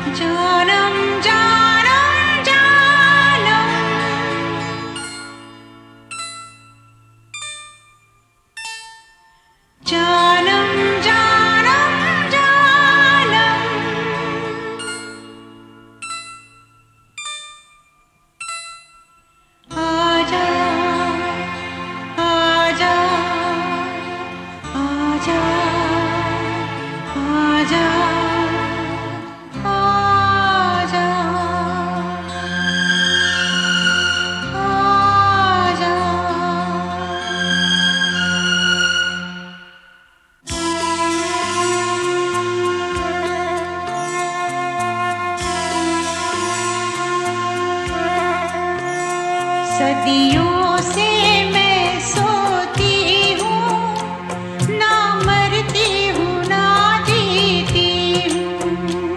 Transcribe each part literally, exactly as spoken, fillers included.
जानम जानम जानम जानम जानम जानम आजा आजा आजा आजा सदियों से मैं सोती हूँ, ना मरती हूँ ना जीती हूँ।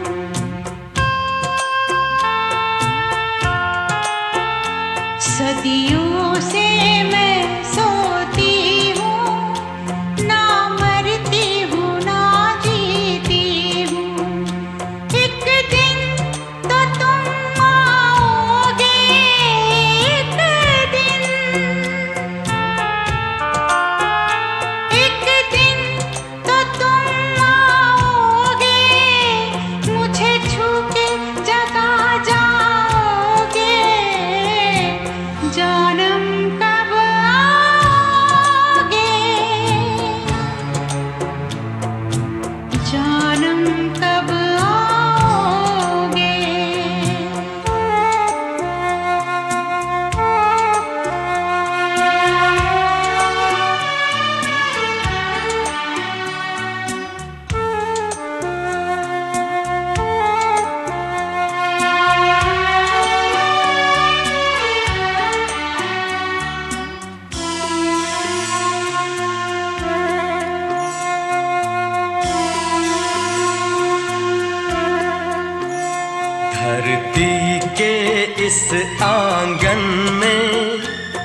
सदियों से मैं सोती हूँ, ना मरती हूँ ना जीती हूँ। एक दिन तो तुम आओगे, जानम कब आओगे? धरती के इस आंगन में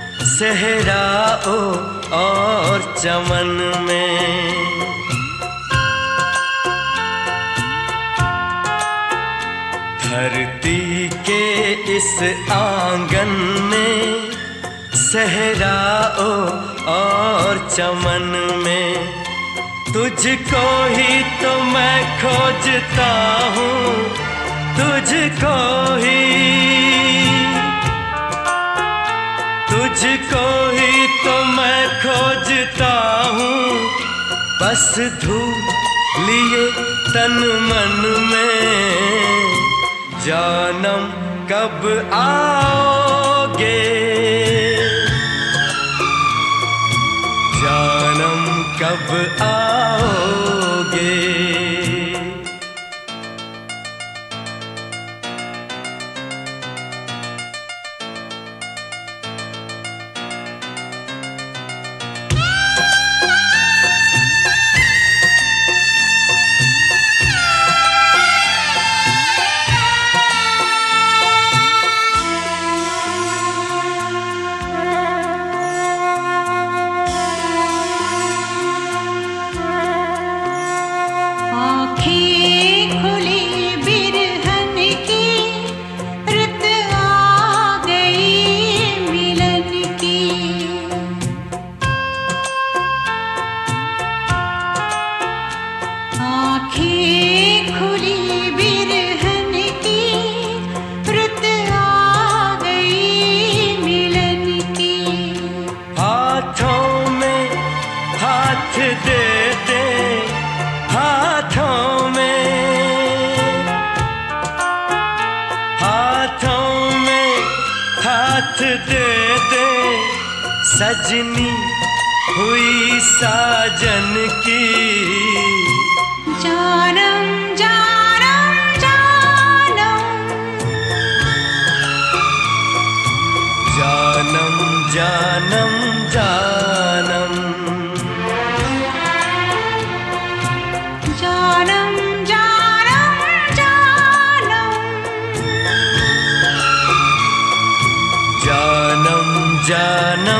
सहराओ और चमन में धरती के इस आंगन में सहराओ और चमन में तुझको ही तो मैं खोजता हूँ, तुझको ही तुझको ही तो मैं खोजता हूँ। बस धूलिए तन मन में, जानम कब आओगे? जानम कब आओगे? दे दे हाथों में, हाथों में हाथ दे दे सजनी हुई साजन की। जानम जानम जानम जानम जानम जानम जानम जानम जानम जानम जानम